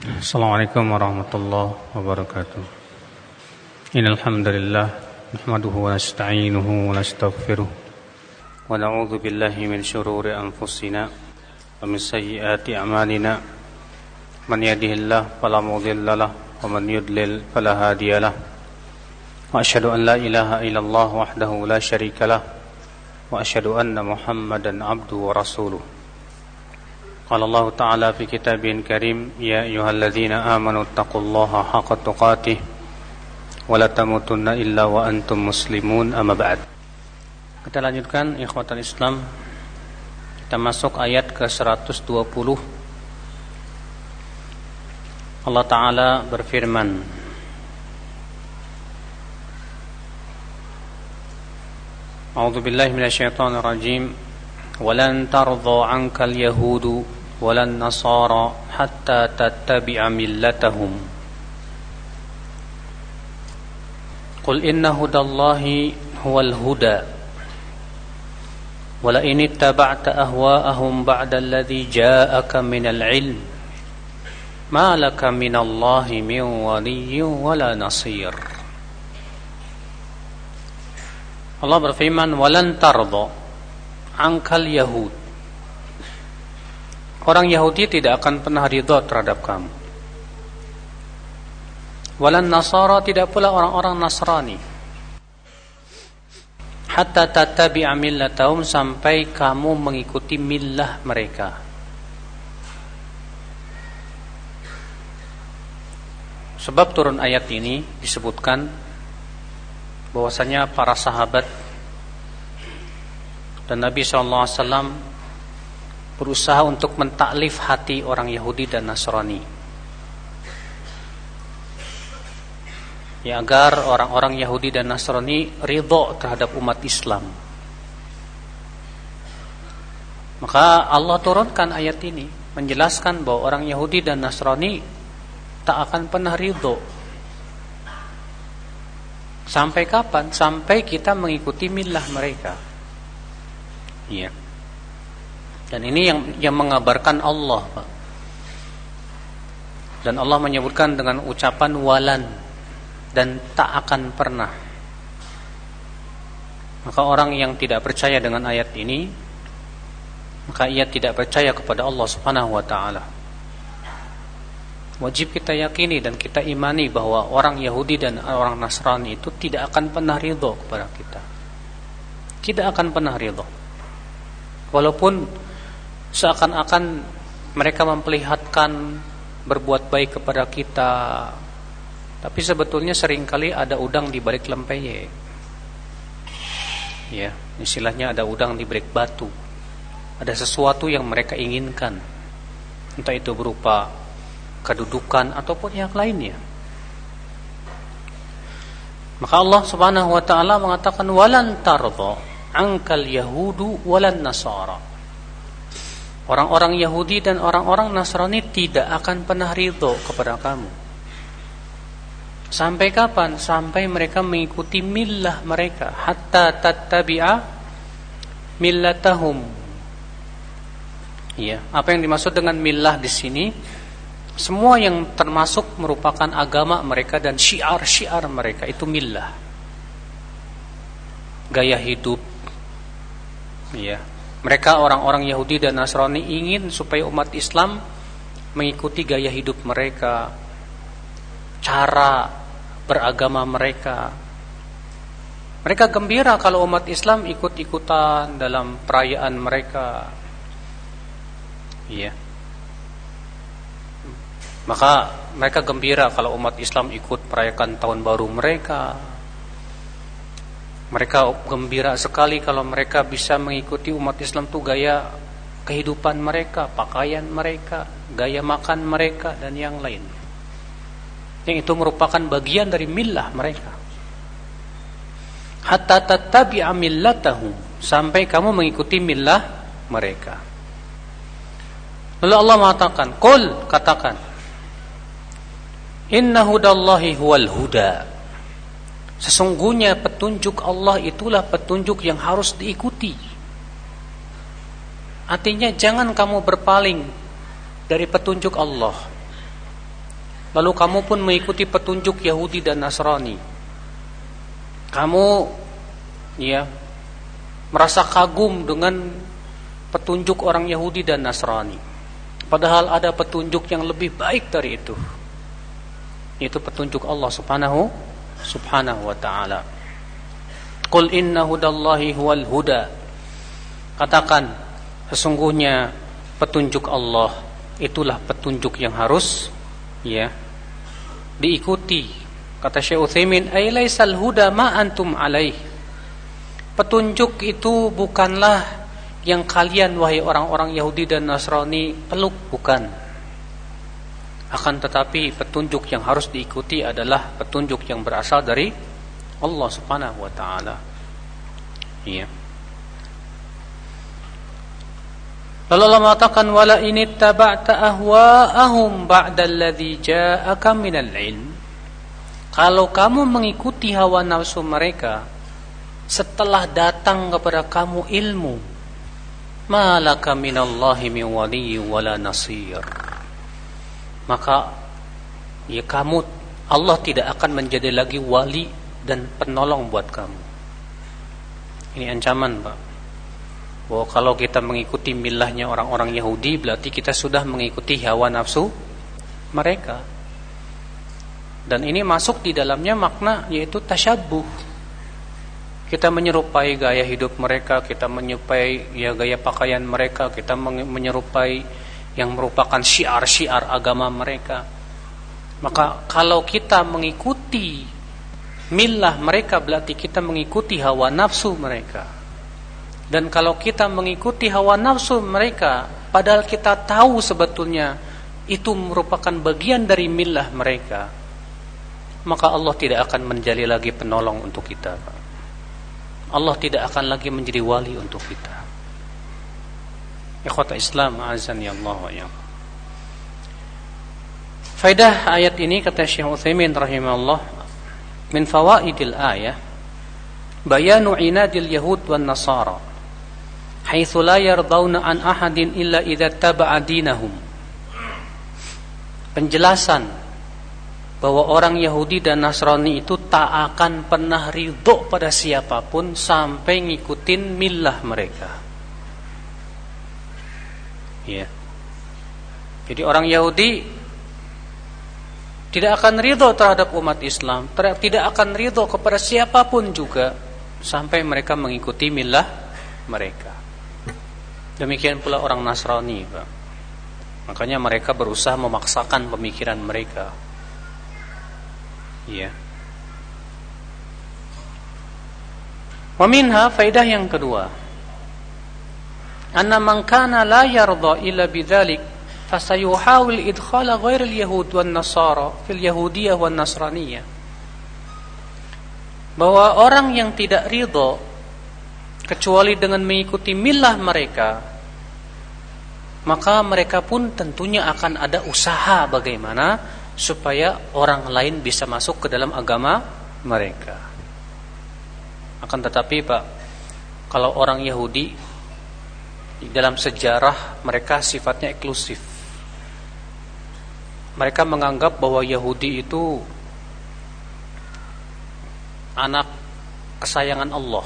Assalamualaikum warahmatullahi wabarakatuh. Innal hamdalillah nahmaduhu wa nasta'inuhu wa nastaghfiruh wa na'udzu billahi min shururi anfusina wa min sayyiati a'malina. Man yahdihillahu fala mudilla lahu wa man yudlil fala hadiya lahu. Wa asyhadu an la ilaha illallah wahdahu la syarika lahu wa asyhadu anna Muhammadan abduhu wa rasuluh. Qala Allah Ta'ala fi kitabihil karim, ya ayyuhalladzina amanu taqullaha haqqa tuqatih wa la tamutunna illa wa antum muslimun, amma ba'd. Kita lanjutkan ikhwatal Islam. Kita masuk ayat ke 120. Allah Ta'ala berfirman, A'udzu billahi minasyaitonir rajim. Walan tardha 'ankal yahudu walan nasara hatta tattabi'a millatahum. Qul inna hudallahi huwal huda. Wala in ittaba'ta ahwa'ahum ba'da alladhi ja'aka minal 'ilm ma laka minallahi min waliyyin wala nasir. Allah berfirman, walan tardha 'ankal yahud. Orang Yahudi tidak akan pernah ridha terhadap kamu. Walan nasara, tidak pula orang-orang Nasrani. Hatta tattabi'a millatahum, sampai kamu mengikuti millah mereka. Sebab turun ayat ini disebutkan bahwasanya para sahabat dan Nabi SAW berusaha untuk mentaklif hati orang Yahudi dan Nasrani, ya, agar orang-orang Yahudi dan Nasrani ridho terhadap umat Islam. Maka Allah turunkan ayat ini menjelaskan bahwa orang Yahudi dan Nasrani tak akan pernah ridho. Sampai kapan? Sampai kita mengikuti millah mereka. Ya. Dan ini yang mengabarkan Allah, Pak. Dan Allah menyebutkan dengan ucapan walan, dan tak akan pernah. Maka orang yang tidak percaya dengan ayat ini, maka ia tidak percaya kepada Allah Subhanahu wa taala. Wajib kita yakini dan kita imani bahwa orang Yahudi dan orang Nasrani itu tidak akan pernah ridho kepada kita. Tidak akan pernah ridho. Walaupun seakan-akan mereka memperlihatkan berbuat baik kepada kita, tapi sebetulnya seringkali ada udang di balik lempeye. Ya, istilahnya ada udang di balik batu. Ada sesuatu yang mereka inginkan, entah itu berupa kedudukan ataupun yang lainnya. Maka Allah Subhanahu wa taala mengatakan walan tardha 'ankal yahudu walan nasara. Orang-orang Yahudi dan orang-orang Nasrani tidak akan pernah ridho kepada kamu. Sampai kapan? Sampai mereka mengikuti millah mereka. Hatta tattabi'a millatahum. Ya, apa yang dimaksud dengan millah di sini? Semua yang termasuk merupakan agama mereka dan syiar-syiar mereka, itu millah. Gaya hidup. Ya. Mereka orang-orang Yahudi dan Nasrani ingin supaya umat Islam mengikuti gaya hidup mereka, cara beragama mereka. Mereka gembira kalau umat Islam ikut-ikutan dalam perayaan mereka. Iya. Maka mereka gembira kalau umat Islam ikut merayakan tahun baru mereka. Mereka gembira sekali kalau mereka bisa mengikuti umat Islam itu gaya kehidupan mereka, pakaian mereka, gaya makan mereka, dan yang lain. Yang itu merupakan bagian dari millah mereka. Hatta tattabi'a millatahum, sampai kamu mengikuti millah mereka. Lalu Allah mengatakan, Qul, katakan, inna hudallahi huwal huda. Sesungguhnya petunjuk Allah itulah petunjuk yang harus diikuti. Artinya jangan kamu berpaling dari petunjuk Allah. lalu kamu pun mengikuti petunjuk Yahudi dan Nasrani. Kamu merasa kagum dengan petunjuk orang Yahudi dan Nasrani, padahal ada petunjuk yang lebih baik dari itu, yaitu petunjuk Allah subhanahu wa ta'ala. Qul inna hudallahi huwal huda. Katakan, sesungguhnya petunjuk Allah itulah petunjuk yang harus diikuti. Kata Syekh Utsaimin, ay laisal huda ma antum alaih. Petunjuk itu bukanlah yang kalian wahai orang-orang Yahudi dan Nasrani peluk, bukan. Akan tetapi petunjuk yang harus diikuti adalah petunjuk yang berasal dari Allah subhanahu wa ta'ala. Lalu Allah mengatakan, wala in ittaba'ta ahwa'ahum ba'dalladzi ja'aka minal ilm. Kalau kamu mengikuti hawa nafsu mereka setelah datang kepada kamu ilmu, malaka minallahi min waliyyin wala nasir. Maka kamu, Allah tidak akan menjadi lagi wali dan penolong buat kamu. Ini ancaman, Pak, bahwa kalau kita mengikuti millahnya orang-orang Yahudi, berarti kita sudah mengikuti hawa nafsu mereka. Dan ini masuk di dalamnya makna yaitu tasyabbuh. Kita menyerupai gaya hidup mereka, kita menyerupai gaya pakaian mereka, kita menyerupai yang merupakan syiar-syiar agama mereka. Maka kalau kita mengikuti millah mereka, berarti kita mengikuti hawa nafsu mereka. Dan kalau kita mengikuti hawa nafsu mereka, padahal kita tahu sebetulnya itu merupakan bagian dari millah mereka, maka Allah tidak akan menjadi lagi penolong untuk kita. Allah tidak akan lagi menjadi wali untuk kita. Ikhwata Islam, azani Allah wa iyyakum. Faedah ayat ini, kata Syekh Utsaimin rahimahullah, min fawaidil ayah bayanu inadil yahud wan nasara haitsu la yardawna an ahadin illa idza taba'a dinahum. Penjelasan bahwa orang Yahudi dan Nasrani itu tak akan pernah ridho pada siapapun sampai ngikutin millah mereka. Jadi orang Yahudi tidak akan ridho terhadap umat Islam, tidak akan ridho kepada siapapun juga sampai mereka mengikuti millah mereka. Demikian pula orang Nasrani, Pak. Makanya mereka berusaha memaksakan pemikiran mereka. Wa minha, faidah yang kedua, anna man kana la yarda illa bidzalik fasayuhawil idkhala ghairil yahud wan nasara fil yahudiyyah wan nasraniyah. Bahwa orang yang tidak ridha kecuali dengan mengikuti millah mereka, maka mereka pun tentunya akan ada usaha bagaimana supaya orang lain bisa masuk ke dalam agama mereka. Akan tetapi, Pak, kalau orang Yahudi di dalam sejarah mereka sifatnya eksklusif. Mereka menganggap bahwa Yahudi itu anak kesayangan Allah.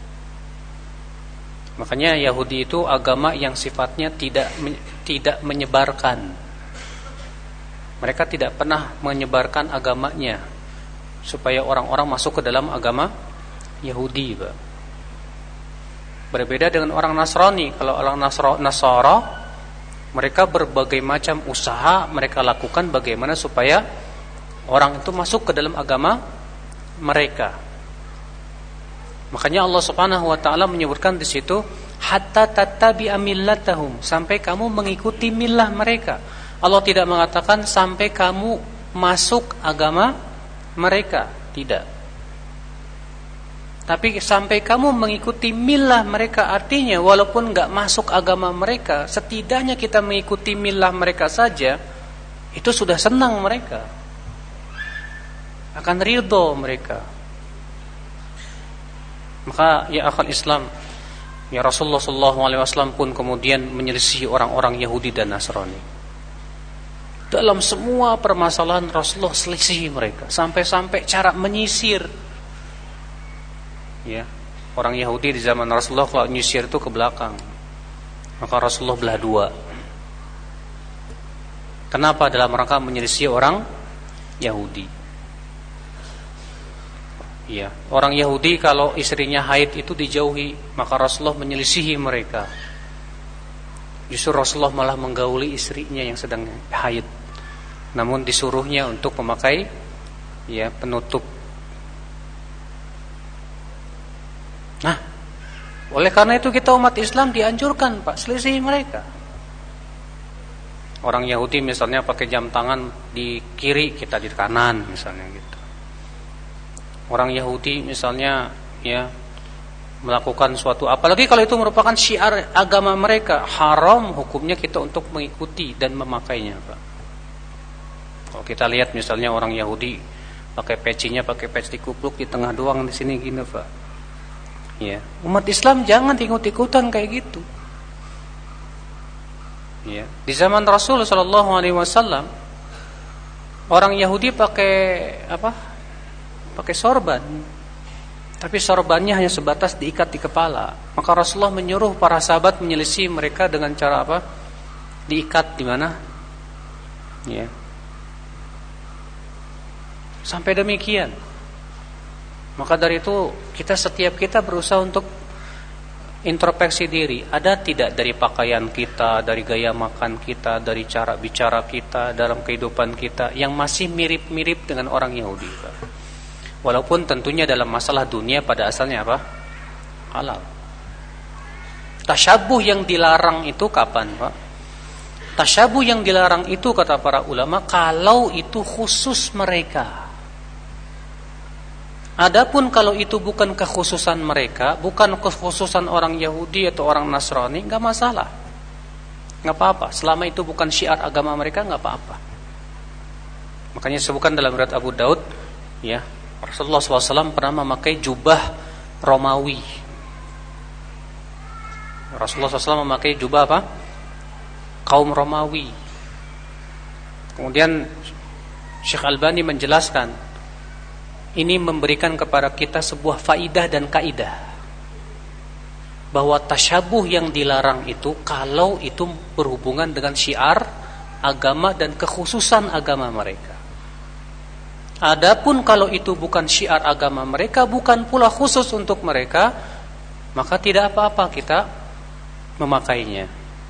Makanya Yahudi itu agama yang sifatnya tidak menyebarkan. Mereka tidak pernah menyebarkan agamanya supaya orang-orang masuk ke dalam agama Yahudi, Pak. Berbeda dengan orang Nasrani. Kalau orang Nasara, mereka berbagai macam usaha mereka lakukan bagaimana supaya orang itu masuk ke dalam agama mereka. Makanya Allah Subhanahu wa taala menyebutkan di situ, hatta tattabi'a millatahum, sampai kamu mengikuti millah mereka. Allah tidak mengatakan sampai kamu masuk agama mereka, tidak. Tapi sampai kamu mengikuti millah mereka, artinya walaupun enggak masuk agama mereka, setidaknya kita mengikuti millah mereka saja, itu sudah senang mereka. Akan ridho mereka. Maka ya akhal Islam, ya Rasulullah SAW pun kemudian menyelisihi orang-orang Yahudi dan Nasrani. Dalam semua permasalahan Rasulullah selisih mereka, sampai-sampai cara menyisir. Ya, orang Yahudi di zaman Rasulullah kalau nyisir itu ke belakang, maka Rasulullah belah dua. Kenapa? Dalam rangka menyelisih orang Yahudi. Ya, orang Yahudi kalau istrinya haid itu dijauhi, maka Rasulullah menyelisihi mereka. Justru Rasulullah malah menggauli istrinya yang sedang haid, namun disuruhnya untuk memakai ya penutup. Nah, oleh karena itu kita umat Islam dianjurkan Pak selisih mereka. Orang Yahudi misalnya pakai jam tangan di kiri, kita di kanan misalnya gitu. Orang Yahudi misalnya ya melakukan suatu, apalagi kalau itu merupakan syiar agama mereka, haram hukumnya kita untuk mengikuti dan memakainya, Pak. Kalau kita lihat misalnya orang Yahudi pakai pecinya, pakai peci dikupluk di tengah doang di sini gini, Pak. Ya, umat Islam jangan ikut-ikutan kayak gitu. Ya, di zaman Rasul sallallahu alaihi wasallam orang Yahudi pakai apa? Pakai sorban. Tapi sorbannya hanya sebatas diikat di kepala. Maka Rasulullah menyuruh para sahabat menyelisih mereka dengan cara apa? Diikat di mana? Ya. Sampai demikian. Maka dari itu setiap kita berusaha untuk introspeksi diri. Ada tidak dari pakaian kita, dari gaya makan kita, dari cara bicara kita, dalam kehidupan kita yang masih mirip-mirip dengan orang Yahudi, Pak? Walaupun tentunya dalam masalah dunia pada asalnya apa? Halal. Tasyabuh yang dilarang itu kapan, Pak? Tasyabuh yang dilarang itu kata para ulama kalau itu khusus mereka. Adapun kalau itu bukan kekhususan mereka, bukan kekhususan orang Yahudi atau orang Nasrani, enggak masalah. Enggak apa-apa, selama itu bukan syiar agama mereka enggak apa-apa. Makanya disebutkan dalam riwayat Abu Daud, ya, Rasulullah SAW pernah memakai jubah Romawi. Rasulullah SAW memakai jubah apa? Kaum Romawi. Kemudian Syekh Albani menjelaskan, ini memberikan kepada kita sebuah faidah dan kaidah bahwa tasyabuh yang dilarang itu kalau itu berhubungan dengan syiar agama dan kekhususan agama mereka. Adapun kalau itu bukan syiar agama mereka, bukan pula khusus untuk mereka, maka tidak apa-apa kita memakainya.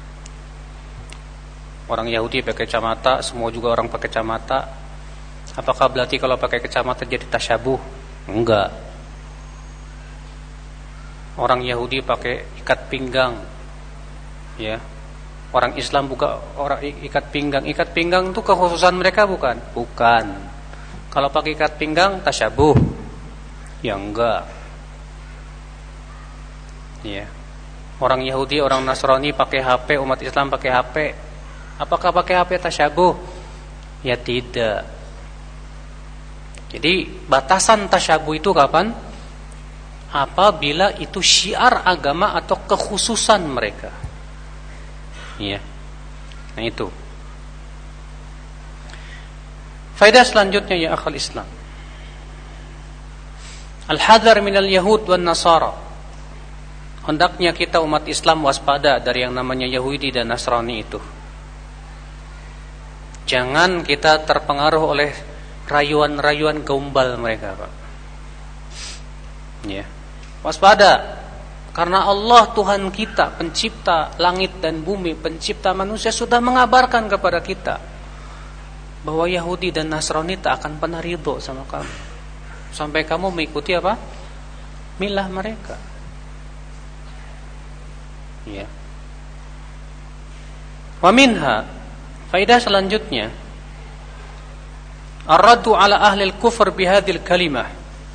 Orang Yahudi pakai kacamata, semua juga orang pakai kacamata. Apakah berarti kalau pakai kacamata jadi tasyabuh? Enggak. Orang Yahudi pakai ikat pinggang, ya. Orang Islam buka orang ikat pinggang. Ikat pinggang itu kekhususan mereka bukan? Bukan. Kalau pakai ikat pinggang tasyabuh? Ya enggak. Ya. Orang Yahudi, orang Nasrani pakai HP, umat Islam pakai HP. Apakah pakai HP tasyabuh? Ya tidak. Jadi batasan tasyabuh itu kapan? Apabila itu syiar agama atau kekhususan mereka. Iya. Nah itu. Faedah selanjutnya ya akhal Islam. Al-hadar minal yahud wan nasara. Hendaknya kita umat Islam waspada dari yang namanya Yahudi dan Nasrani itu. Jangan kita terpengaruh oleh rayuan-rayuan gombal mereka, Pak. Ya. Waspada. Karena Allah Tuhan kita, pencipta langit dan bumi, pencipta manusia sudah mengabarkan kepada kita bahwa Yahudi dan Nasrani tak akan pernah ridho sama kamu. Sampai kamu mengikuti apa? Milah mereka. Ya. Wa minha, faedah selanjutnya, ar-raddu ala ahli al-kufr bihadhil kalimah.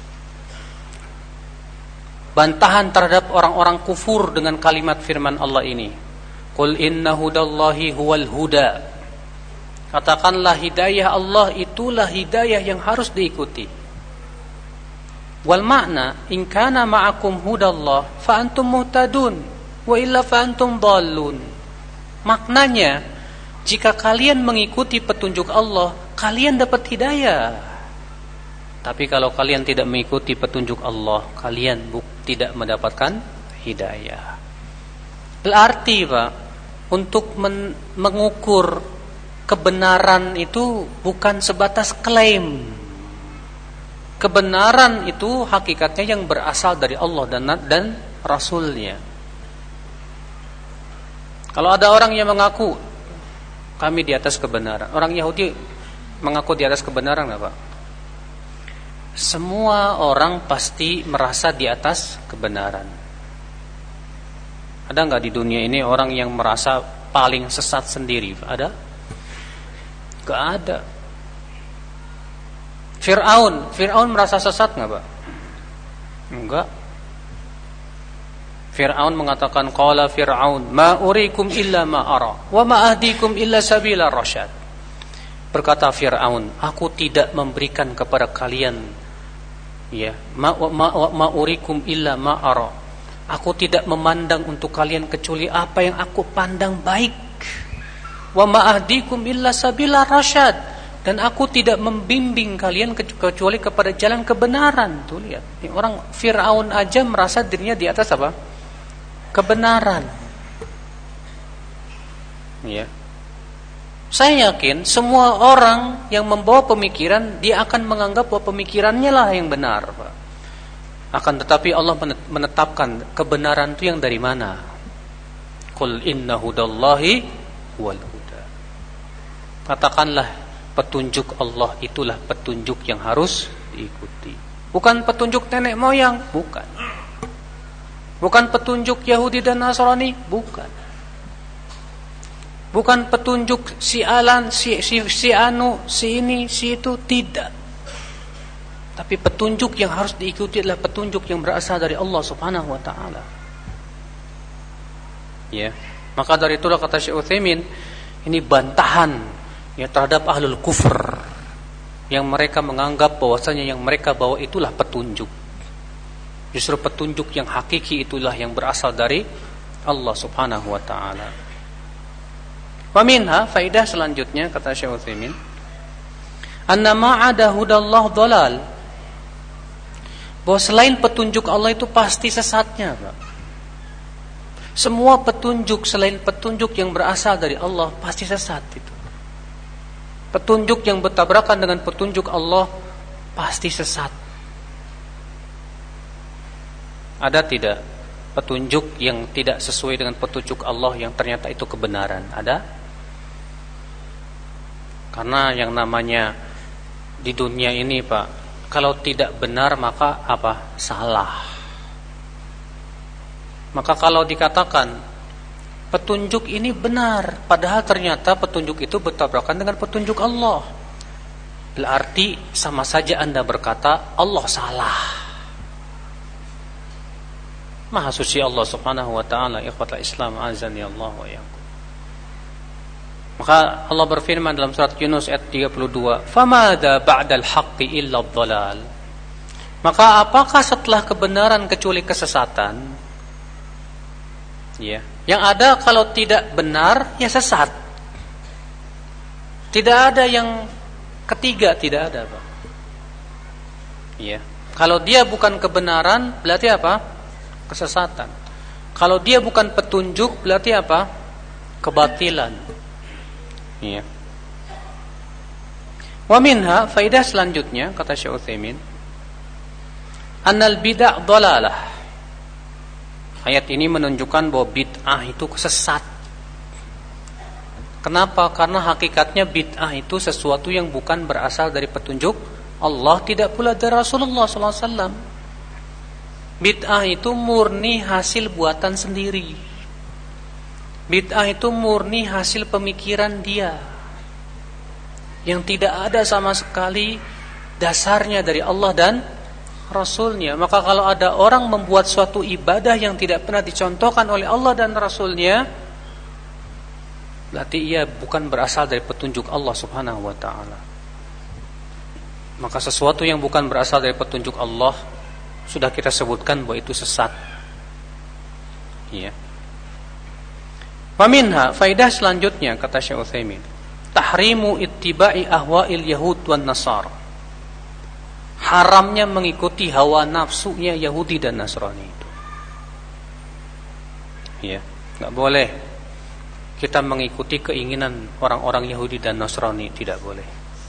Bantahan terhadap orang-orang kufur dengan kalimat firman Allah ini. Qul inna hudallahi huwal huda. Katakanlah hidayah Allah itulah hidayah yang harus diikuti. Wal makna in kana ma'akum hudallah fa antum muhtadun wa illa fa antum dhallun. Maknanya Jika kalian mengikuti petunjuk Allah, kalian dapat hidayah. Tapi kalau kalian tidak mengikuti petunjuk Allah, kalian tidak mendapatkan hidayah. Berarti Pak, untuk mengukur kebenaran itu bukan sebatas klaim. Kebenaran itu hakikatnya yang berasal dari Allah dan Rasulnya. Kalau ada orang yang mengaku kami di atas kebenaran, orang Yahudi mengaku di atas kebenaran nggak Pak? Semua orang pasti merasa di atas kebenaran. Ada nggak di dunia ini orang yang merasa paling sesat sendiri? Ada? Gak ada. Fir'aun merasa sesat nggak Pak? Enggak. Fir'aun mengatakan qala Fir'aun ma urikum illa ma ara wa ma ahdikum illa sabila rasyad. Berkata Fir'aun, aku tidak memberikan kepada kalian ma urikum illa ma ara. Aku tidak memandang untuk kalian kecuali apa yang aku pandang baik. Wa ma ahdikum illa sabila rasyad. Dan aku tidak membimbing kalian kecuali kepada jalan kebenaran. Tuh lihat, ini orang Fir'aun aja merasa dirinya di atas apa? Kebenaran. Ya. Saya yakin semua orang yang membawa pemikiran, dia akan menganggap bahwa pemikirannya lah yang benar, Pak. Akan tetapi Allah menetapkan kebenaran itu yang dari mana? Qul inna hudallahi wal huda. Katakanlah petunjuk Allah itulah petunjuk yang harus diikuti. Bukan petunjuk nenek moyang, bukan. Bukan petunjuk Yahudi dan Nasrani, bukan. Bukan petunjuk si Alan, si anu, si ini, si itu, tidak. Tapi petunjuk yang harus diikuti adalah petunjuk yang berasal dari Allah Subhanahu wa taala. Ya. Maka dari itulah kata Syekh Utsaimin, ini bantahan terhadap ahlul kufur yang mereka menganggap bahwasanya yang mereka bawa itulah petunjuk. Justru petunjuk yang hakiki itulah yang berasal dari Allah Subhanahu wa taala. Wa minha faidah selanjutnya kata Syekh Utsaimin, anna ma'ada hudallah dhalal. Bahwa selain petunjuk Allah itu pasti sesatnya, Pak. Semua petunjuk selain petunjuk yang berasal dari Allah pasti sesat itu. Petunjuk yang bertabrakan dengan petunjuk Allah pasti sesat. Ada tidak petunjuk yang tidak sesuai dengan petunjuk Allah yang ternyata itu kebenaran? Ada? Karena yang namanya di dunia ini, Pak, kalau tidak benar maka apa? Salah. Maka kalau dikatakan petunjuk ini benar, padahal ternyata petunjuk itu bertabrakan dengan petunjuk Allah, berarti sama saja Anda berkata Allah salah. Maha suci Allah Subhanahu wa taala, ikhwatal Islam, azani Allah wa iyyakum. Maka Allah berfirman dalam surat Yunus ayat 32, "Famada ba'dal haqqi illa dhalal." Maka apakah setelah kebenaran kecuali kesesatan? Ya. Yang ada kalau tidak benar ya sesat. Tidak ada yang ketiga, tidak ada, Pak. Ya. Kalau dia bukan kebenaran berarti apa? Kesesatan. Kalau dia bukan petunjuk berarti apa? Kebatilan. Ya. Wa minha faidah selanjutnya kata Syekh Utsaimin, annal bid'ah dhalalah. Ayat ini menunjukkan bahwa bid'ah itu sesat. Kenapa? Karena hakikatnya bid'ah itu sesuatu yang bukan berasal dari petunjuk Allah, tidak pula dari Rasulullah SAW. Bid'ah itu murni hasil buatan sendiri. Bid'ah itu murni hasil pemikiran dia, yang tidak ada sama sekali dasarnya dari Allah dan Rasulnya. Maka kalau ada orang membuat suatu ibadah yang tidak pernah dicontohkan oleh Allah dan Rasulnya, berarti ia bukan berasal dari petunjuk Allah Subhanahu wa ta'ala. Maka sesuatu yang bukan berasal dari petunjuk Allah sudah kita sebutkan bahwa itu sesat. Ya. Wa minha, faidah selanjutnya kata Syekh Utsaimin, tahrimu ittiba'i ahwa'il yahud wan nasara. Haramnya mengikuti hawa nafsunya Yahudi dan Nasrani itu. Ya, enggak boleh kita mengikuti keinginan orang-orang Yahudi dan Nasrani, tidak boleh.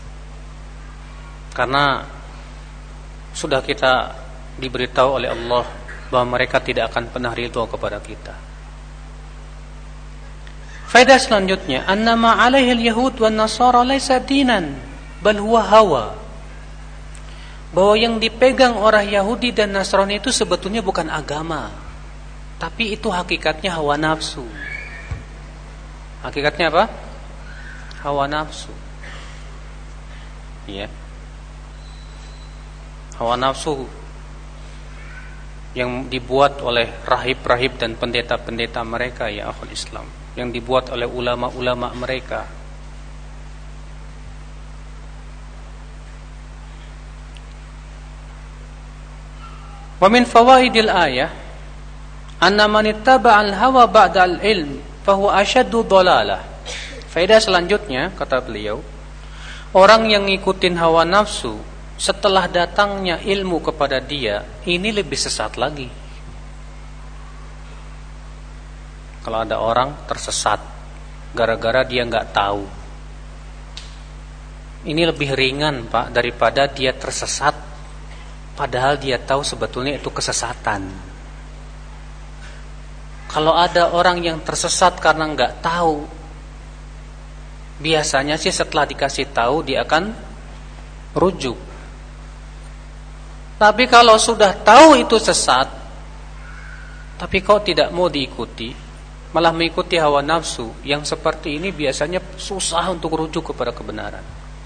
Karena sudah kita diberitahu oleh Allah bahwa mereka tidak akan pernah ridha kepada kita. Faedah selanjutnya, annama alaihi al-yahud wan nasara laisa dinan, bal huwa hawa. Bahwa yang dipegang orang Yahudi dan Nasrani itu sebetulnya bukan agama, tapi itu hakikatnya hawa nafsu. Hakikatnya apa? Hawa nafsu. Ya. Hawa nafsu yang dibuat oleh rahib-rahib dan pendeta-pendeta mereka, ya akhul Islam, yang dibuat oleh ulama-ulama mereka. Wa min fawaidil ayah anna man ittaba'al hawa ba'dal ilm fahuwa asyaddu dhalalah. Faedah selanjutnya kata beliau, orang yang ngikutin hawa nafsu setelah datangnya ilmu kepada dia, ini lebih sesat lagi. Kalau ada orang tersesat gara-gara dia nggak tahu, ini lebih ringan Pak daripada dia tersesat padahal dia tahu sebetulnya itu kesesatan. Kalau ada orang yang tersesat karena nggak tahu, biasanya sih setelah dikasih tahu dia akan rujuk. Tapi kalau sudah tahu itu sesat, tapi kau tidak mau diikuti, malah mengikuti hawa nafsu, yang seperti ini biasanya susah untuk rujuk kepada kebenaran.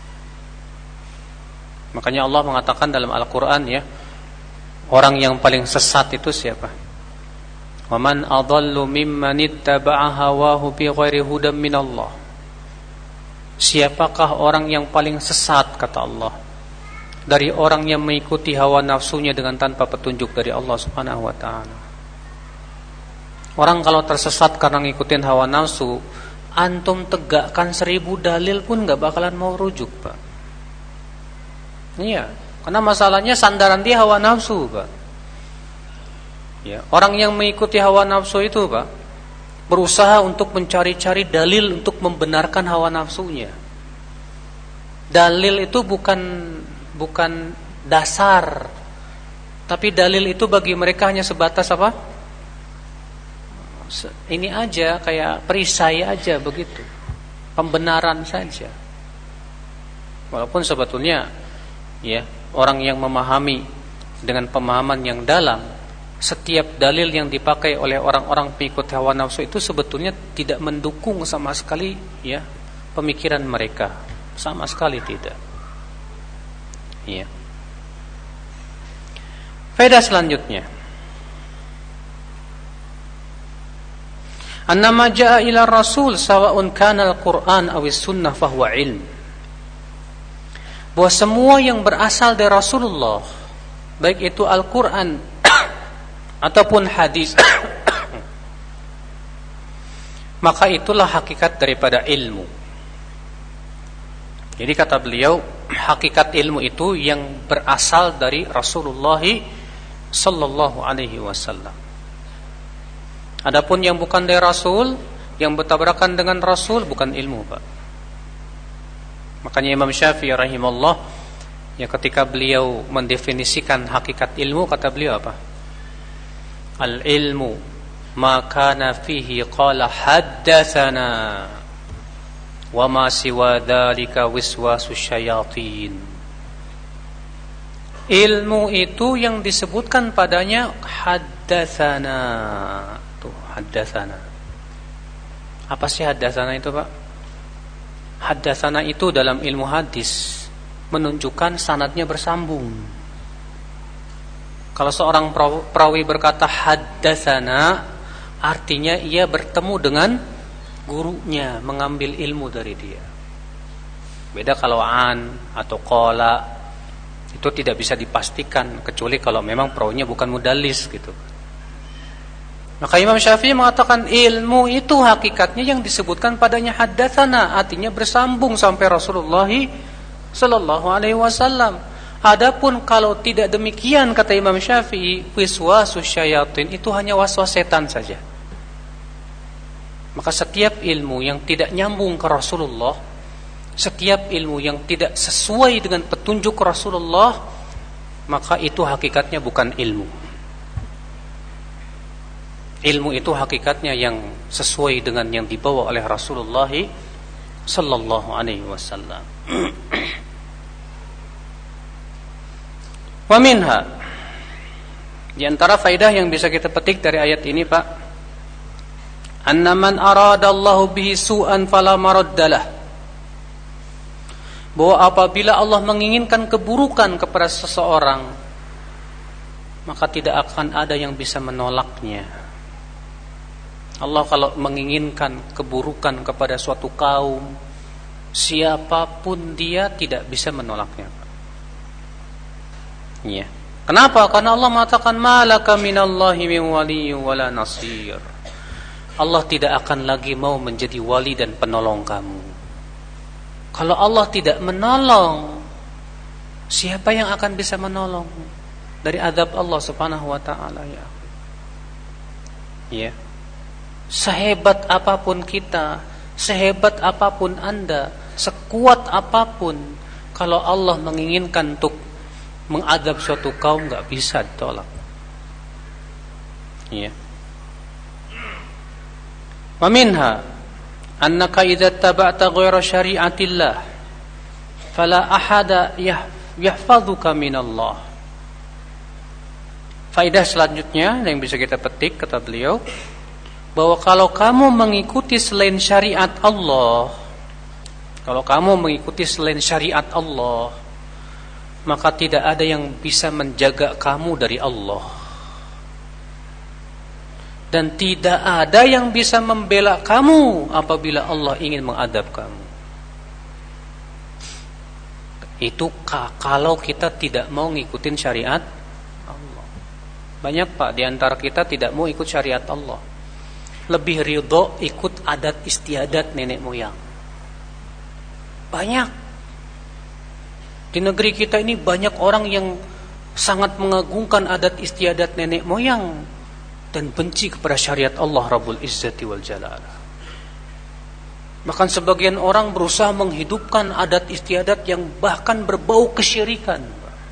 Makanya Allah mengatakan dalam Al-Quran, ya, orang yang paling sesat itu siapa? وَمَنْ أَضَلُّ مِمَّنِ اتَّبَعَ هَوَاهُ بِغَيْرِ هُدًى مِنَ اللَّهِ. Siapakah orang yang paling sesat, kata Allah, dari orang yang mengikuti hawa nafsunya dengan tanpa petunjuk dari Allah Subhanahu wa ta'ala. Orang kalau tersesat karena ngikutin hawa nafsu, antum tegakkan 1000 dalil pun gak bakalan mau rujuk, Pak. Iya, karena masalahnya sandaran dia hawa nafsu, Pak. Ya, orang yang mengikuti hawa nafsu itu, Pak, berusaha untuk mencari-cari dalil untuk membenarkan hawa nafsunya. Dalil itu bukan dasar, tapi dalil itu bagi mereka hanya sebatas apa? Ini aja, kayak perisai aja begitu, pembenaran saja. Walaupun sebetulnya, ya, orang yang memahami dengan pemahaman yang dalam, setiap dalil yang dipakai oleh orang-orang pengikut hawa nafsu itu sebetulnya tidak mendukung sama sekali, ya, pemikiran mereka, sama sekali tidak. Ya. Faedah selanjutnya, annama jaa ila rasul sawa'un kana al-Qur'an aw as-sunnah fahuwa ilm. Bahwa semua yang berasal dari Rasulullah, baik itu Al-Qur'an ataupun hadis, maka itulah hakikat daripada ilmu. Jadi kata beliau, hakikat ilmu itu yang berasal dari Rasulullah sallallahu alaihi wasallam. Adapun yang bukan dari Rasul, yang bertabrakan dengan Rasul, bukan ilmu, Pak. Makanya Imam Syafi'i rahimahullah, ya, ketika beliau mendefinisikan hakikat ilmu, kata beliau apa? Al-ilmu ma kana fihi qala haddatsana wa ma siwa dzalika wiswasus syayatin. Ilmu itu yang disebutkan padanya haddatsana. Tuh, haddatsana. Apa sih haddatsana itu, Pak? Haddatsana itu dalam ilmu hadis menunjukkan sanadnya bersambung. Kalau seorang perawi berkata haddatsana, artinya ia bertemu dengan gurunya, mengambil ilmu dari dia. Beda kalau an atau qala, itu tidak bisa dipastikan kecuali kalau memang perawinya bukan mudallis gitu. Maka Imam Syafi'i mengatakan ilmu itu hakikatnya yang disebutkan padanya haddatsana, artinya bersambung sampai Rasulullah sallallahu alaihi wasallam. Adapun kalau tidak demikian, kata Imam Syafi'i, wiswasus syayatin, itu hanya waswas setan saja. Maka setiap ilmu yang tidak nyambung ke Rasulullah, setiap ilmu yang tidak sesuai dengan petunjuk Rasulullah, maka itu hakikatnya bukan ilmu. Ilmu itu hakikatnya yang sesuai dengan yang dibawa oleh Rasulullah sallallahu alaihi wasallam. Wa minha, di antara faedah yang bisa kita petik dari ayat ini, Pak, anna man aradallahu bihi su'an fala maraddalah, bahwa apabila Allah menginginkan keburukan kepada seseorang, maka tidak akan ada yang bisa menolaknya. Allah kalau menginginkan keburukan kepada suatu kaum, siapapun dia tidak bisa menolaknya. Ya. Kenapa? Karena Allah mengatakan malaka minallahi min waliyyin wala nasir. Allah tidak akan lagi mau menjadi wali dan penolong kamu. Kalau Allah tidak menolong, siapa yang akan bisa menolong dari azab Allah Subhanahu wa taala, ya? Ya. Sehebat apapun kita, sehebat apapun Anda, sekuat apapun, kalau Allah menginginkan untuk mengadab suatu kaum, nggak bisa ditolak. Ya. Wa minha annaka idza taba'ta ghaira syari'atillah fala ahada yahfazuka minallah. Faedah selanjutnya yang bisa kita petik, kata beliau, bahwa kalau kamu mengikuti selain syariat Allah, kalau kamu mengikuti selain syariat Allah, maka tidak ada yang bisa menjaga kamu dari Allah, dan tidak ada yang bisa membela kamu apabila Allah ingin mengadab kamu. Itu kalau kita tidak mau ngikutin syariat Allah. Banyak, Pak, di antara kita tidak mau ikut syariat Allah, lebih ridho ikut adat istiadat nenek moyang. Banyak. Di negeri kita ini banyak orang yang sangat mengagungkan adat istiadat nenek moyang dan benci kepada syariat Allah Rabbul Izzati wal Jalal. Bahkan sebagian orang berusaha menghidupkan adat istiadat yang bahkan berbau kesyirikan,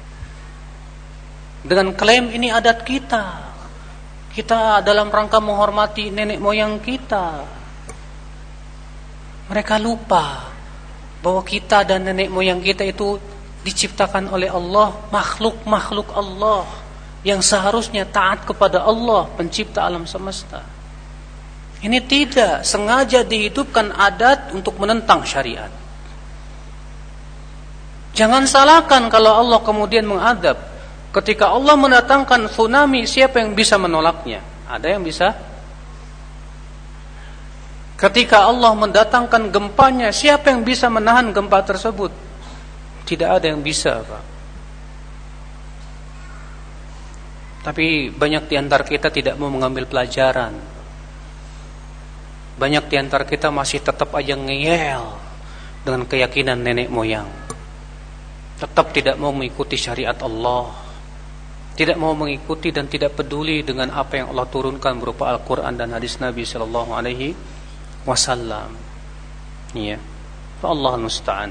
dengan klaim ini adat kita. Kita dalam rangka menghormati nenek moyang kita. Mereka lupa bahwa kita dan nenek moyang kita itu diciptakan oleh Allah, makhluk-makhluk Allah yang seharusnya taat kepada Allah, pencipta alam semesta. Ini tidak sengaja dihidupkan adat untuk menentang syariat. Jangan salahkan kalau Allah kemudian mengadab. Ketika Allah mendatangkan tsunami, siapa yang bisa menolaknya? Ada yang bisa? Ketika Allah mendatangkan gempanya, siapa yang bisa menahan gempa tersebut? Tidak ada yang bisa, Pak. Tapi banyak di antara kita tidak mau mengambil pelajaran. Banyak di antara kita masih tetap aja ngeyel dengan keyakinan nenek moyang. Tetap tidak mau mengikuti syariat Allah, tidak mau mengikuti dan tidak peduli dengan apa yang Allah turunkan berupa Al-Quran dan hadis Nabi sallallahu alaihi wasallam. Ya. Fa Allahul musta'an.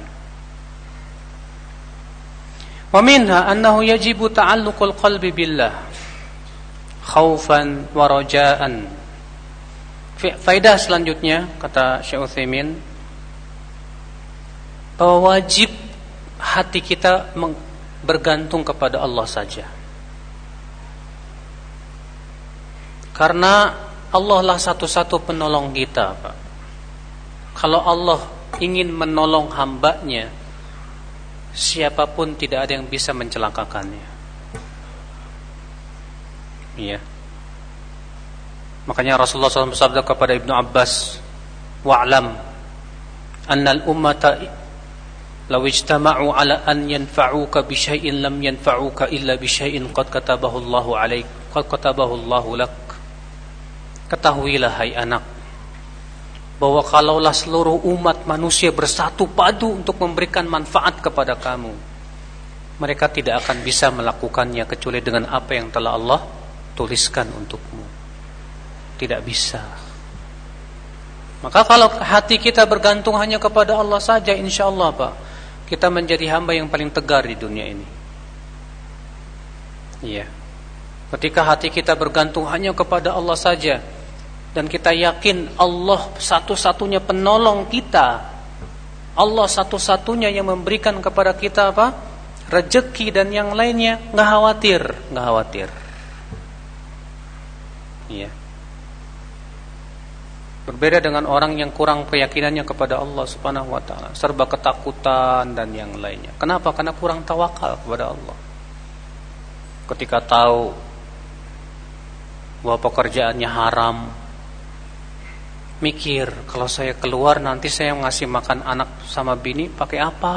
Wa minha annahu yajibu ta'alluqul qalbi billah khaufan wa raja'an. Faedah selanjutnya, kata Syekh Utsaimin, bahwa wajib hati kita bergantung kepada Allah saja. Karena Allah lah satu-satu penolong kita, Pak. Kalau Allah ingin menolong hambanya, siapapun tidak ada yang bisa mencelakakannya. Iya. Makanya Rasulullah SAW bersabda kepada Ibnu Abbas, wa'lam annal ummata law ijtama'u ala an yanfa'uka bi syai'in lam yanfa'uka illa bi syai'in qad katabahu Allahu 'alaik, qad katabahu Allahu lak. Ketahuilah hai anak, bahwa kalaulah seluruh umat manusia bersatu padu untuk memberikan manfaat kepada kamu, mereka tidak akan bisa melakukannya kecuali dengan apa yang telah Allah tuliskan untukmu. Tidak bisa. Maka kalau hati kita bergantung hanya kepada Allah saja, insya Allah Pak, kita menjadi hamba yang paling tegar di dunia ini. Iya. Ketika hati kita bergantung hanya kepada Allah saja, dan kita yakin Allah satu-satunya penolong kita, Allah satu-satunya yang memberikan kepada kita apa? Rezeki dan yang lainnya, nggak khawatir. Iya. Berbeda dengan orang yang kurang keyakinannya kepada Allah Subhanahu wa taala, serba ketakutan dan yang lainnya. Kenapa? Karena kurang tawakal kepada Allah. Ketika tahu bahwa pekerjaannya haram, mikir, kalau saya keluar nanti saya ngasih makan anak sama bini pakai apa?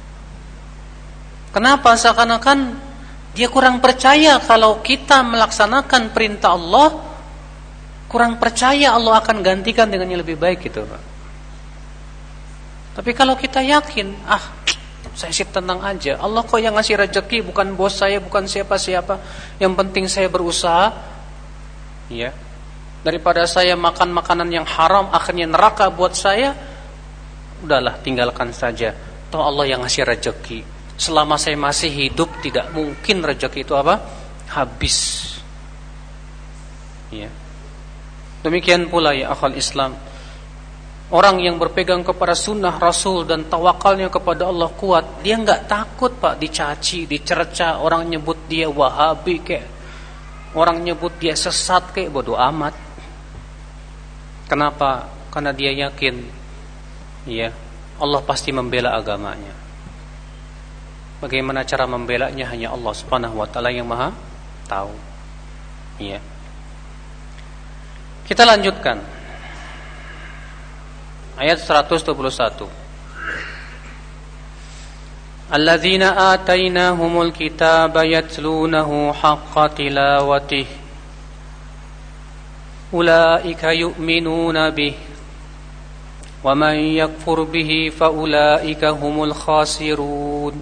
Kenapa? Seakan-akan dia kurang percaya kalau kita melaksanakan perintah Allah, kurang percaya Allah akan gantikan dengan yang lebih baik gitu, Pak. Tapi kalau kita yakin, saya sih tenang aja, Allah kok yang ngasih rezeki, bukan bos saya, bukan siapa-siapa, yang penting saya berusaha, ya. Daripada saya makan makanan yang haram akhirnya neraka buat saya, udahlah tinggalkan saja. Toh Allah yang ngasih rezeki. Selama saya masih hidup tidak mungkin rezeki itu apa? Habis. Ya. Demikian pula ya akhal Islam, orang yang berpegang kepada sunnah Rasul dan tawakalnya kepada Allah kuat, dia enggak takut Pak dicaci, dicerca, orang nyebut dia Wahabi kayak, orang nyebut dia sesat kayak, bodoh amat. Kenapa? Karena dia yakin, ya, Allah pasti membela agamanya. Bagaimana cara membelanya hanya Allah Subhanahu wa taala yang Maha tahu. Ya. Kita lanjutkan. Ayat 121. Alladzina atainahumul kitaba yatlunahu haqqa tilawatih. Ulaika yu'minuna bih. Wa man yakfur bihi fa ulaika humul khasirun.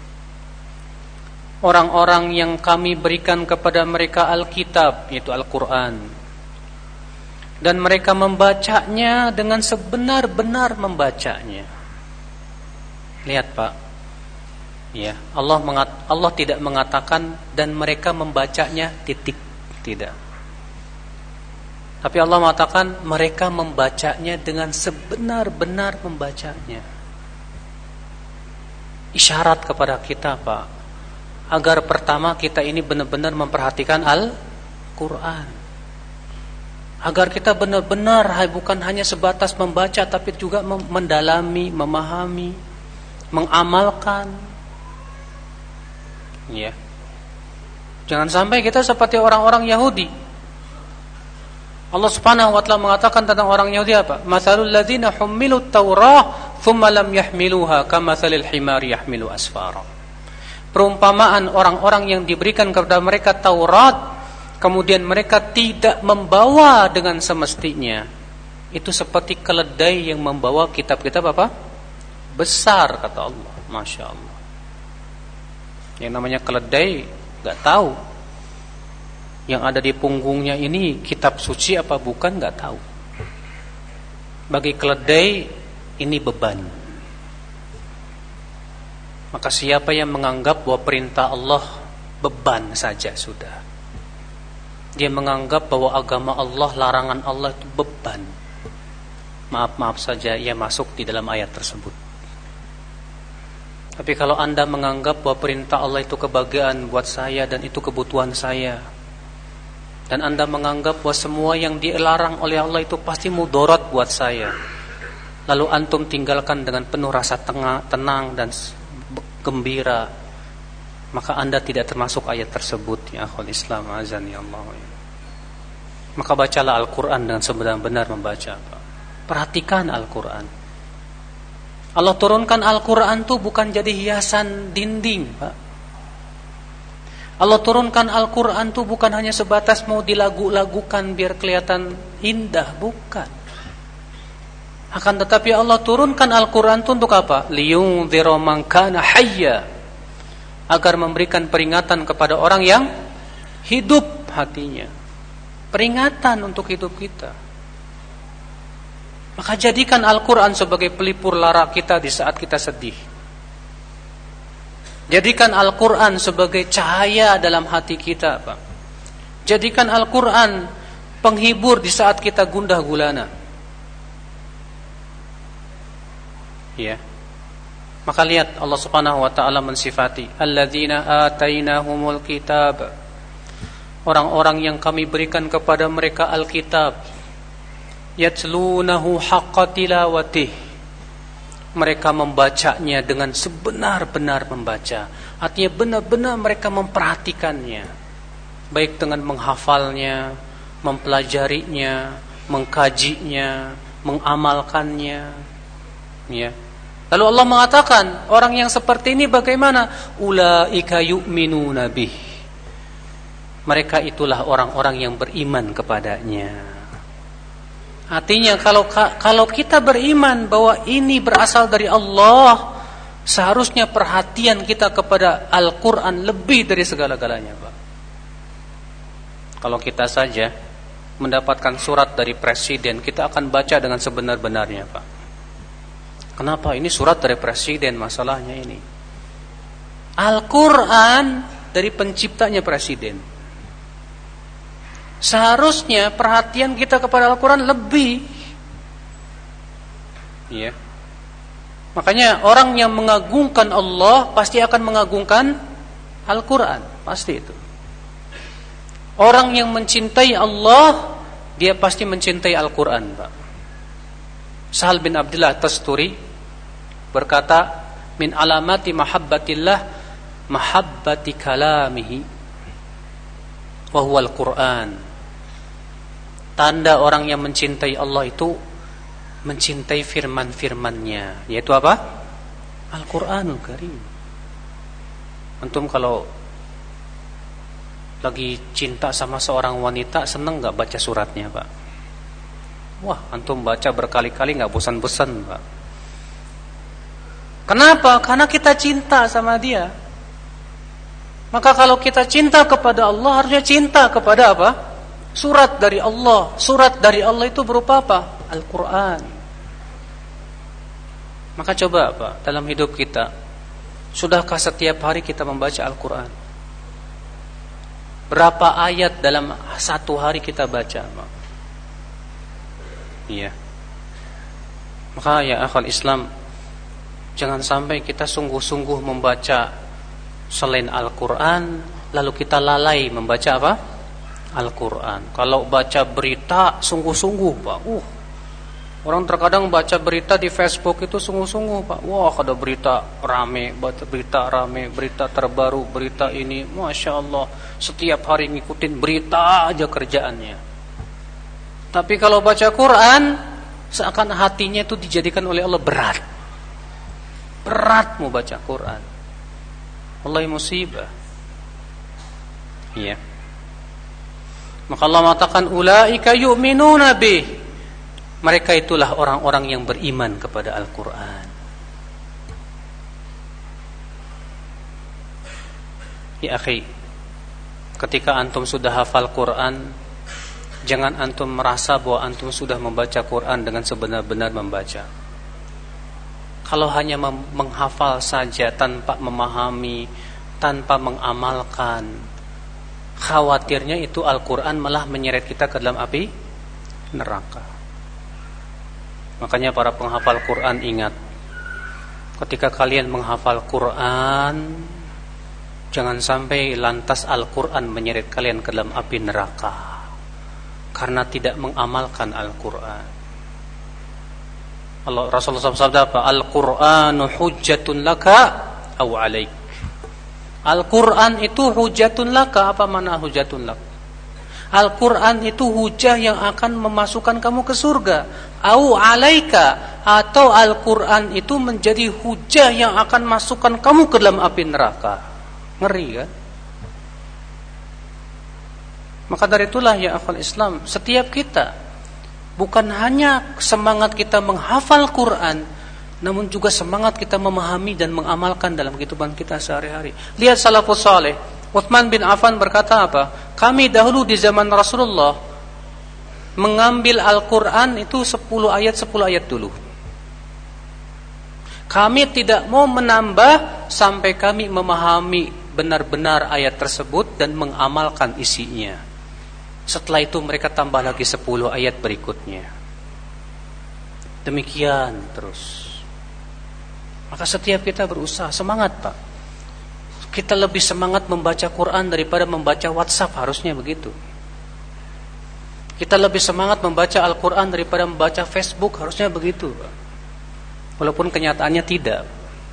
Orang-orang yang kami berikan kepada mereka Alkitab, yaitu Al-Quran, dan mereka membacanya dengan sebenar-benar membacanya. Lihat Pak, ya, Allah tidak mengatakan dan mereka membacanya titik, tidak. Tapi Allah mengatakan mereka membacanya dengan sebenar-benar membacanya. Isyarat kepada kita Pak, agar pertama kita ini benar-benar memperhatikan Al-Quran. Agar kita benar-benar bukan hanya sebatas membaca, tapi juga mendalami, memahami, mengamalkan. Ya. Jangan sampai kita seperti orang-orang Yahudi. Allah Subhanahu wa taala mengatakan tentang orang Yahudi apa? Matsalul ladzina hummilut Taurah tsumma lam yahmiluha kamatsalil himari yahmilu asfara. Perumpamaan orang-orang yang diberikan kepada mereka Taurat, kemudian mereka tidak membawa dengan semestinya, itu seperti keledai yang membawa kitab-kitab apa? Besar, kata Allah. Masya Allah. Yang namanya keledai gak tahu yang ada di punggungnya ini kitab suci apa bukan, gak tahu. Bagi keledai ini beban. Maka siapa yang menganggap bahwa perintah Allah beban saja sudah, dia menganggap bahwa agama Allah, larangan Allah itu beban, maaf saja, ia masuk di dalam ayat tersebut. Tapi kalau Anda menganggap bahwa perintah Allah itu kebahagiaan buat saya dan itu kebutuhan saya, dan Anda menganggap bahwa semua yang dilarang oleh Allah itu pasti mudarat buat saya, lalu antum tinggalkan dengan penuh rasa tenang dan gembira, maka Anda tidak termasuk ayat tersebut, ya akhul Islam azani Allah. Maka bacalah Al-Quran dengan sebenar-benar membaca. Perhatikan Al-Quran. Allah turunkan Al-Quran itu bukan jadi hiasan dinding, Pak. Allah turunkan Al-Quran itu bukan hanya sebatas mau dilagu-lagukan biar kelihatan indah, bukan. Akan tetapi Allah turunkan Al-Quran itu untuk apa? Liyundzira man kana hayya, agar memberikan peringatan kepada orang yang hidup hatinya. Peringatan untuk hidup kita. Maka jadikan Al-Quran sebagai pelipur lara kita di saat kita sedih. Jadikan Al-Quran sebagai cahaya dalam hati kita, Pak. Jadikan Al-Quran penghibur di saat kita gundah gulana. Ya. Maka lihat Allah Subhanahu wa taala mensifati alladzina atainahumul kitab. Orang-orang yang kami berikan kepada mereka Alkitab. Yatlunahu haqqa tilawatih. Mereka membacanya dengan sebenar-benar membaca. Artinya benar-benar mereka memperhatikannya, baik dengan menghafalnya, mempelajarinya, mengkajinya, mengamalkannya. Ya. Lalu Allah mengatakan, orang yang seperti ini bagaimana? Ulaika yu'minuna bih. Mereka itulah orang-orang yang beriman kepadanya. Artinya kalau kita beriman bahwa ini berasal dari Allah, seharusnya perhatian kita kepada Al-Quran lebih dari segala-galanya, Pak. Kalau kita saja mendapatkan surat dari presiden, kita akan baca dengan sebenar-benarnya, Pak. Kenapa? Ini surat dari presiden, masalahnya ini. Al-Quran dari penciptanya presiden. Seharusnya perhatian kita kepada Al-Quran lebih. Ya. Makanya orang yang mengagungkan Allah pasti akan mengagungkan Al-Quran. Pasti itu. Orang yang mencintai Allah, dia pasti mencintai Al-Quran, Pak. Sahal bin Abdullah Tasturi berkata, min alamati mahabbatillah mahabbati kalamihi wa huwa Al-Quran. Tanda orang yang mencintai Allah itu mencintai firman-firmannya, yaitu apa? Al-Quranul Karim. Antum kalau lagi cinta sama seorang wanita, seneng gak baca suratnya, Pak? Wah, antum baca berkali-kali gak bosan-bosan, Pak. Kenapa? Karena kita cinta sama dia. Maka kalau kita cinta kepada Allah, harusnya cinta kepada apa? Surat dari Allah. Surat dari Allah itu berupa apa? Al-Quran. Maka coba, Pak, dalam hidup kita, sudahkah setiap hari kita membaca Al-Quran? Berapa ayat dalam satu hari kita baca, Pak? Iya. Maka ya akhwal Islam, jangan sampai kita sungguh-sungguh membaca selain Al-Quran, lalu kita lalai membaca apa? Al-Quran. Kalau baca berita sungguh-sungguh, Pak. Orang terkadang baca berita di Facebook itu sungguh-sungguh, Pak. Wah, ada berita rame, berita terbaru, berita ini, Masya Allah. Setiap hari ngikutin berita aja kerjaannya. Tapi kalau baca Quran, seakan hatinya itu dijadikan oleh Allah berat. Berat mau baca Quran. Wallahi musibah. Iya. Maka Allah mengatakan ulaika yu'minuna bih. Mereka itulah orang-orang yang beriman kepada Al-Quran. Ya akhi, ketika antum sudah hafal Quran, jangan antum merasa bahwa antum sudah membaca Quran dengan sebenar-benar membaca. Kalau hanya menghafal saja tanpa memahami, tanpa mengamalkan, khawatirnya itu Al-Quran malah menyeret kita ke dalam api neraka. Makanya para penghafal Quran ingat, ketika kalian menghafal Quran, jangan sampai lantas Al-Quran menyeret kalian ke dalam api neraka karena tidak mengamalkan Al-Quran. Allah Rasulullah SAW apa? Al-Quranu hujjatun laka aw alaik. Al-Quran itu hujjatun laka. Apa makna hujjatun laka? Al-Quran itu hujah yang akan memasukkan kamu ke surga. Au alaika, atau Al-Quran itu menjadi hujah yang akan masukkan kamu ke dalam api neraka. Ngeri kan? Maka dari itulah ya akhwal Islam, setiap kita bukan hanya semangat kita menghafal Quran, namun juga semangat kita memahami dan mengamalkan dalam kehidupan kita sehari-hari. Lihat salafus saleh, Utsman bin Affan berkata apa? Kami dahulu di zaman Rasulullah mengambil Al-Quran itu 10 ayat dulu. Kami tidak mau menambah sampai kami memahami benar-benar ayat tersebut dan mengamalkan isinya. Setelah itu mereka tambah lagi 10 ayat berikutnya. Demikian terus. Maka setiap kita berusaha, semangat Pak. Kita lebih semangat membaca Quran daripada membaca WhatsApp, harusnya begitu. Kita lebih semangat membaca Al-Quran daripada membaca Facebook, harusnya begitu Pak. Walaupun kenyataannya tidak.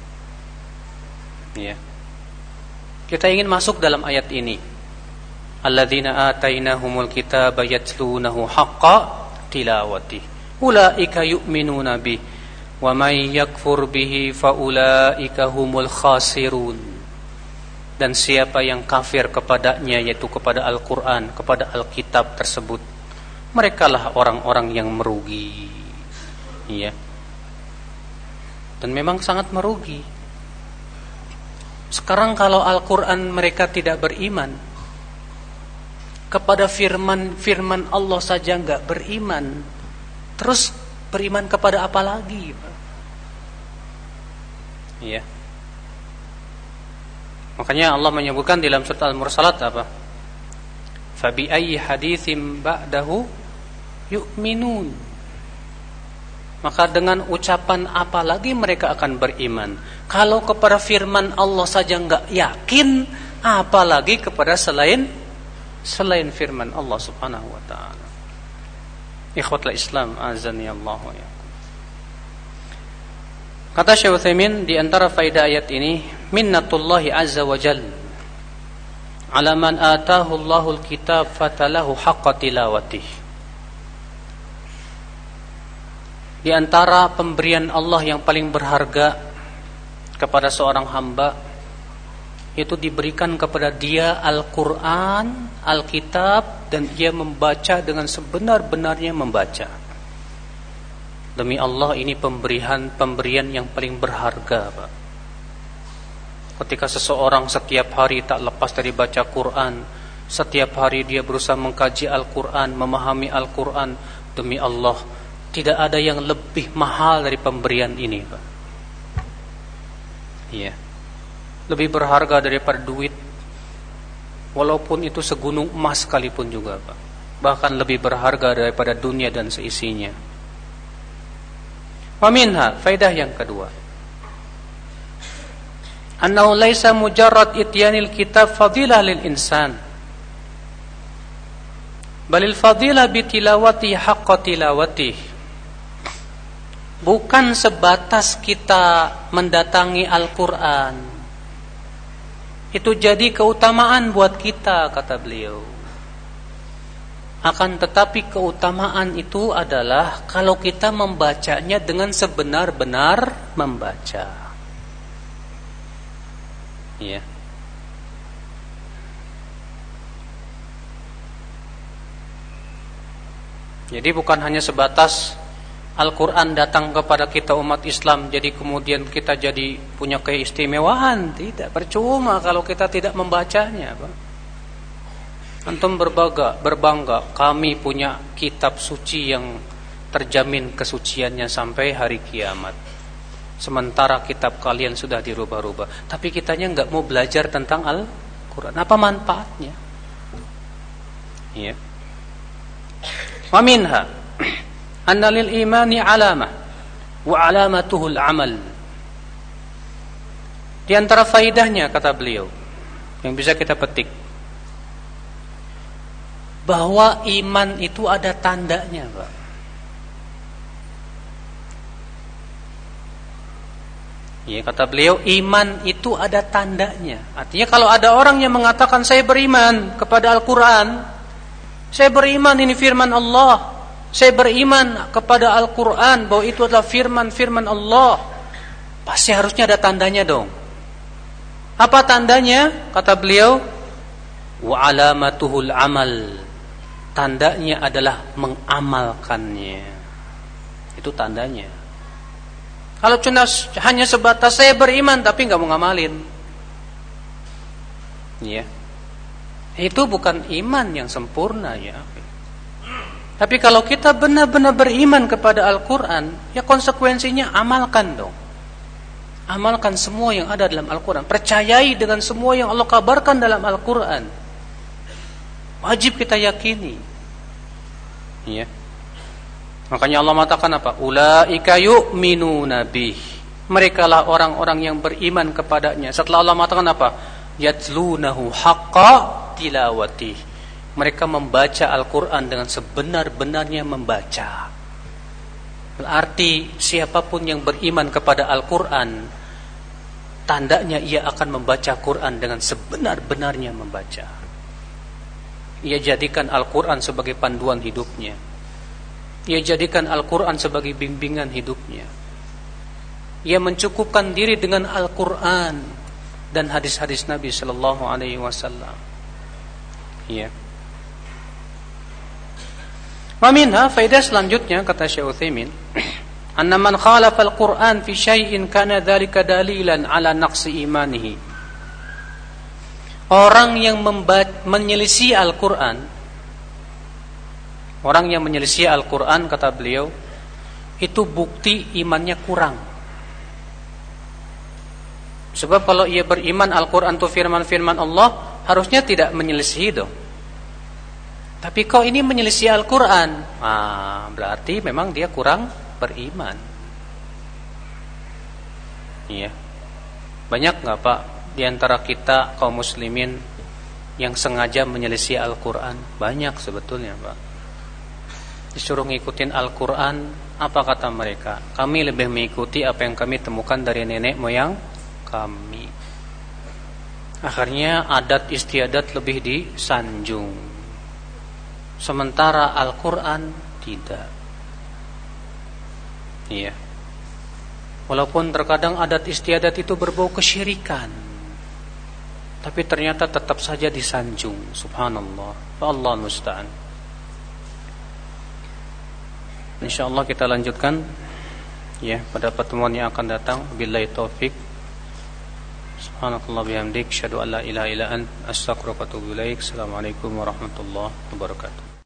Ya. Kita ingin masuk dalam ayat ini. Alladzina atainahumul kitaba yatlunahu haqqa tilawati. Ulaika yu'minuna bih wa may yakfur bihi fa ulaika humul khasirun. Dan siapa yang kafir kepadanya, yaitu kepada Al-Quran, kepada Alkitab tersebut, merekalah orang-orang yang merugi. Iya. Dan memang sangat merugi. Sekarang kalau Al-Quran mereka tidak beriman, kepada firman Allah saja enggak beriman, terus beriman kepada apa lagi? Iya. Makanya Allah menyebutkan dalam surat Al-Mursalat apa? Fabi ayyi haditsim ba'dahu yu'minun. Maka dengan ucapan apa lagi mereka akan beriman? Kalau kepada firman Allah saja enggak yakin, apalagi kepada selain firman Allah Subhanahu wa taala. Ikhwatul Islam, azani Allah wa iyyakum. Kata Syekh Utsaimin, di antara faedah ayat ini, minnatullahi azza wa jalla ala man atahu Allahul kitab fatalahu haqqa tilawatih. Di antara pemberian Allah yang paling berharga kepada seorang hamba, itu diberikan kepada dia Al-Quran, Alkitab, dan ia membaca dengan sebenar-benarnya membaca. Demi Allah, ini pemberian yang paling berharga Pak. Ketika seseorang setiap hari tak lepas dari baca Quran, setiap hari dia berusaha mengkaji Al-Quran, memahami Al-Quran, demi Allah, tidak ada yang lebih mahal dari pemberian ini Pak. Iya. Lebih berharga daripada duit, walaupun itu segunung emas sekalipun juga Pak. Bahkan lebih berharga daripada dunia dan seisinya. Wa minha, faedah yang kedua, annahu laisa mujarrad ityanil kitab fadilah lil insan, balil fadilah bitilawati haqqa tilawati. Bukan sebatas kita mendatangi Al-Quran itu jadi keutamaan buat kita, kata beliau. Akan tetapi keutamaan itu adalah kalau kita membacanya dengan sebenar-benar membaca. Ya. Jadi bukan hanya sebatas Al-Quran datang kepada kita umat Islam, jadi kemudian kita jadi punya keistimewaan. Tidak, percuma kalau kita tidak membacanya Pak. Antum berbangga, kami punya kitab suci yang terjamin kesuciannya sampai hari kiamat. Sementara kitab kalian sudah dirubah-rubah. Tapi kitanya enggak mau belajar tentang Al-Quran. Apa manfaatnya? Ya. Wa minha anna lil imani alamah wa alamatuhul amal. Di antara faidahnya, kata beliau, yang bisa kita petik, bahwa iman itu ada tandanya Pak. Ya, kata beliau, iman itu ada tandanya. Artinya kalau ada orang yang mengatakan saya beriman kepada Al-Quran, saya beriman ini firman Allah, saya beriman kepada Al-Quran bahwa itu adalah firman Allah, pasti harusnya ada tandanya dong. Apa tandanya? Kata beliau, wa alamatuhul amal. tandanya adalah mengamalkannya. Itu tandanya. Kalau cuma hanya sebatas saya beriman tapi nggak mau ngamalin, ya, itu bukan iman yang sempurna, ya. Tapi kalau kita benar-benar beriman kepada Al-Quran, ya konsekuensinya amalkan dong. Amalkan semua yang ada dalam Al-Quran. Percayai dengan semua yang Allah kabarkan dalam Al-Quran. Wajib kita yakini, ya. Makanya Allah mengatakan apa? Ulaika yu'minuna bih. Merekalah orang-orang yang beriman kepadanya. Setelah Allah mengatakan apa? Yatlunahu haqqa tilawatih. Mereka membaca Al-Quran dengan sebenar-benarnya membaca. Berarti siapapun yang beriman kepada Al-Quran, tandanya ia akan membaca Quran dengan sebenar-benarnya membaca. Ia jadikan Al-Quran sebagai panduan hidupnya. Ia jadikan Al-Quran sebagai bimbingan hidupnya. Ia mencukupkan diri dengan Al-Quran dan hadis-hadis Nabi Sallallahu Alaihi Wasallam. Ya. Waminha, faedah selanjutnya kata Syekh Utsaimin, anna man khalafa al-Quran fi syai'in kana dzalika dalilan ala naqsi imanihi. Orang yang menyelisih Al-Quran, orang yang menyelisih Al-Quran, kata beliau, itu bukti imannya kurang. Sebab kalau ia beriman Al-Quran itu firman-firman Allah, harusnya tidak menyelisih dong. Tapi kau ini menyelisih Al-Quran, berarti memang dia kurang beriman. Iya. Banyak gak Pak di antara kita kaum muslimin yang sengaja menyelisih Al-Quran? Banyak sebetulnya Pak. Disuruh ngikutin Al-Quran, apa kata mereka? Kami lebih mengikuti apa yang kami temukan dari nenek moyang kami. Akhirnya adat istiadat lebih disanjung, sementara Al-Quran tidak. Iya. Walaupun terkadang adat istiadat itu berbau kesyirikan, tapi ternyata tetap saja disanjung. Subhanallah. Allah musta'an. InsyaAllah kita lanjutkan, ya, pada pertemuan yang akan datang. Billahi taufik. Subhanakallah bihamdik, asyhadu an la ilaha illa anta, astaghfiruka wa atubu ilaik. Assalamualaikum warahmatullahi wabarakatuh.